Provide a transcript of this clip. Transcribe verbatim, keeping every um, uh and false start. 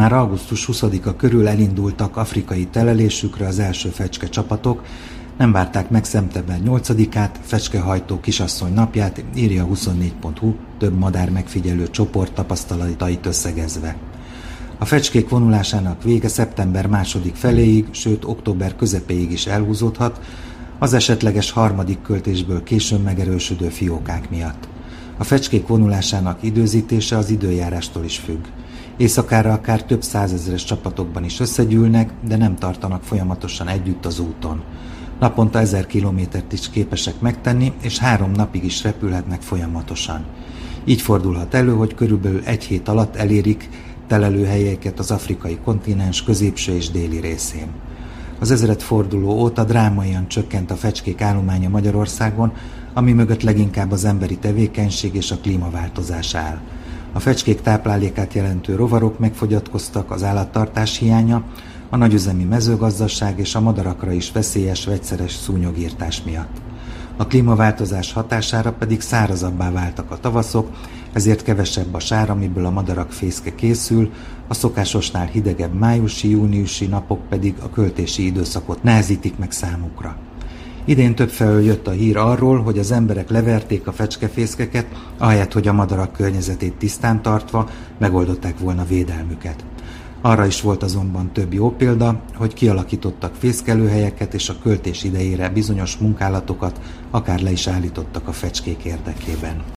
Már augusztus huszadika körül elindultak afrikai telelésükre az első fecske csapatok, nem várták meg szeptember nyolcadikát, fecskehajtó kisasszony napját, írja a huszonnégy pont hu több madár megfigyelő csoport tapasztalatait összegezve. A fecskék vonulásának vége szeptember második feléig, sőt október közepéig is elhúzódhat, az esetleges harmadik költésből későn megerősödő fiókák miatt. A fecskék vonulásának időzítése az időjárástól is függ. Éjszakára akár több százezres csapatokban is összegyűlnek, de nem tartanak folyamatosan együtt az úton. Naponta ezer kilométert is képesek megtenni, és három napig is repülhetnek folyamatosan. Így fordulhat elő, hogy körülbelül egy hét alatt elérik telelőhelyeiket az afrikai kontinens középső és déli részén. Az ezredforduló óta drámaian csökkent a fecskék állománya Magyarországon, ami mögött leginkább az emberi tevékenység és a klímaváltozás áll. A fecskék táplálékát jelentő rovarok megfogyatkoztak, az állattartás hiánya, a nagyüzemi mezőgazdaság és a madarakra is veszélyes vegyszeres szúnyogírtás miatt. A klímaváltozás hatására pedig szárazabbá váltak a tavaszok, ezért kevesebb a sár, amiből a madarak fészke készül, a szokásosnál hidegebb májusi-júniusi napok pedig a költési időszakot nehezítik meg számukra. Idén többfelől jött a hír arról, hogy az emberek leverték a fecskefészkeket, ahelyett, hogy a madarak környezetét tisztán tartva megoldották volna védelmüket. Arra is volt azonban több jó példa, hogy kialakítottak fészkelőhelyeket, és a költés idejére bizonyos munkálatokat akár le is állítottak a fecskék érdekében.